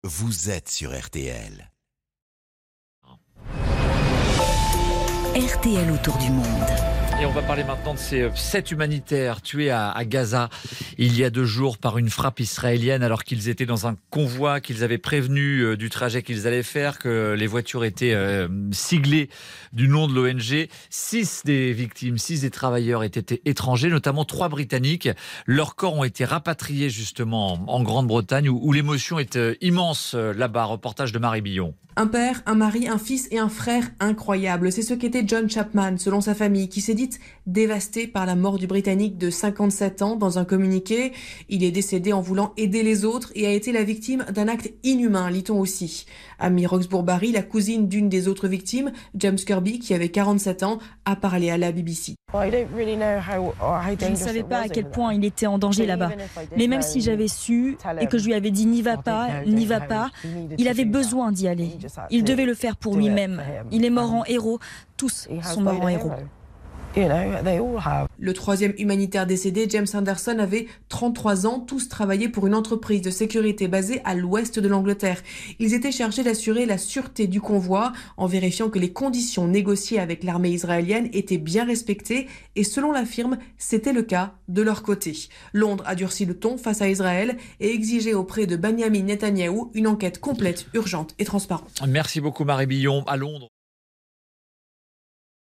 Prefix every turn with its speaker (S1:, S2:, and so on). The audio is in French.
S1: vous êtes sur RTL.
S2: RTL autour du monde.
S3: Et on va parler maintenant de ces 7 humanitaires tués à Gaza il y a 2 jours par une frappe israélienne alors qu'ils étaient dans un convoi, qu'ils avaient prévenu du trajet qu'ils allaient faire, que les voitures étaient siglées du nom de l'ONG. 6 des victimes, 6 des travailleurs étaient étrangers, notamment 3 Britanniques. Leurs corps ont été rapatriés justement en Grande-Bretagne où l'émotion est immense là-bas. Reportage de Marie Billon.
S4: Un père, un mari, un fils et un frère incroyables. C'est ce qu'était John Chapman, selon sa famille, qui s'est dite dévastée par la mort du Britannique de 57 ans. Dans un communiqué, il est décédé en voulant aider les autres et a été la victime d'un acte inhumain, lit-on aussi. Amy Roxburgh-Barry, la cousine d'une des autres victimes, James Kirby, qui avait 47 ans, a parlé à la BBC.
S5: Je ne savais pas à quel point il était en danger là-bas. Mais même si j'avais su et que je lui avais dit n'y va pas, il avait besoin d'y aller. Il devait le faire pour lui-même. Il est mort en héros. Tous sont morts en héros.
S4: Le 3e humanitaire décédé, James Anderson, avait 33 ans. Tous travaillaient pour une entreprise de sécurité basée à l'ouest de l'Angleterre. Ils étaient chargés d'assurer la sûreté du convoi en vérifiant que les conditions négociées avec l'armée israélienne étaient bien respectées. Et selon la firme, c'était le cas de leur côté. Londres a durci le ton face à Israël et exigé auprès de Benjamin Netanyahou une enquête complète, urgente et transparente.
S3: Merci beaucoup Marie Billon. À Londres.